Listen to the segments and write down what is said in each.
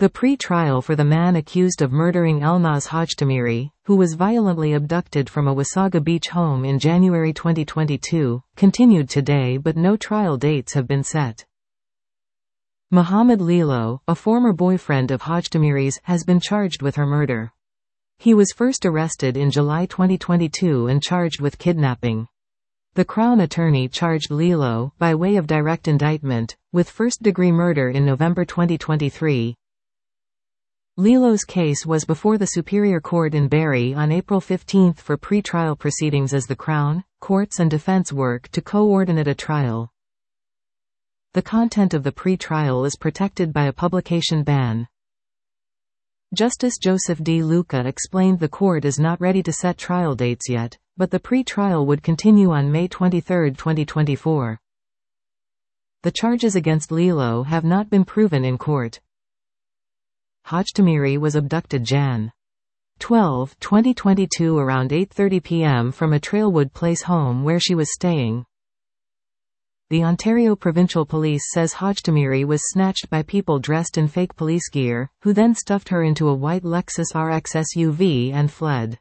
The pre-trial for the man accused of murdering Elnaz Hajtamiri, who was violently abducted from a Wasaga Beach home in January 2022, continued today, but no trial dates have been set. Mohammed Lilo, a former boyfriend of Hajtamiri's, has been charged with her murder. He was first arrested in July 2022 and charged with kidnapping. The Crown Attorney charged Lilo, by way of direct indictment, with first-degree murder in November 2023. Lilo's case was before the Superior Court in Barrie on April 15 for pre-trial proceedings as the Crown, courts and defense work to coordinate a trial. The content of the pre-trial is protected by a publication ban. Justice Joseph D. Luca explained the court is not ready to set trial dates yet, but the pre-trial would continue on May 23, 2024. The charges against Lilo have not been proven in court. Hajtamiri was abducted Jan. 12, 2022 around 8:30 p.m. from a Trailwood Place home where she was staying. The Ontario Provincial Police says Hajtamiri was snatched by people dressed in fake police gear, who then stuffed her into a white Lexus RX SUV and fled.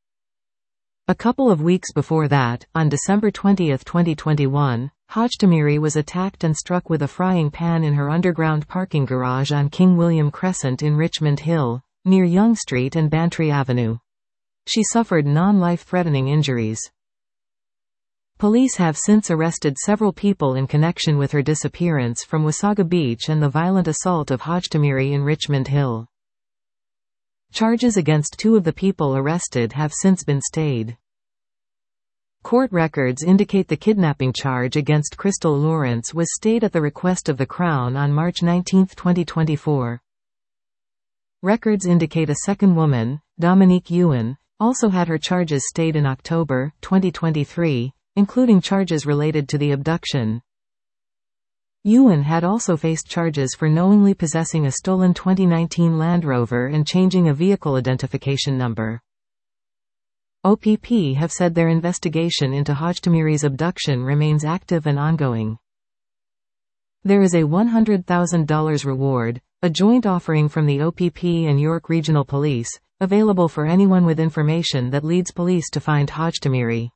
A couple of weeks before that, on December 20, 2021, Hajtamiri was attacked and struck with a frying pan in her underground parking garage on King William Crescent in Richmond Hill, near Yonge Street and Bantry Avenue. She suffered non-life-threatening injuries. Police have since arrested several people in connection with her disappearance from Wasaga Beach and the violent assault of Hajtamiri in Richmond Hill. Charges against two of the people arrested have since been stayed. Court records indicate the kidnapping charge against Crystal Lawrence was stayed at the request of the Crown on March 19, 2024. Records indicate a second woman, Dominique Ewan, also had her charges stayed in October 2023, including charges related to the abduction. Ewan had also faced charges for knowingly possessing a stolen 2019 Land Rover and changing a vehicle identification number. OPP have said their investigation into Hajtamiri's abduction remains active and ongoing. There is a $100,000 reward, a joint offering from the OPP and York Regional Police, available for anyone with information that leads police to find Hajtamiri.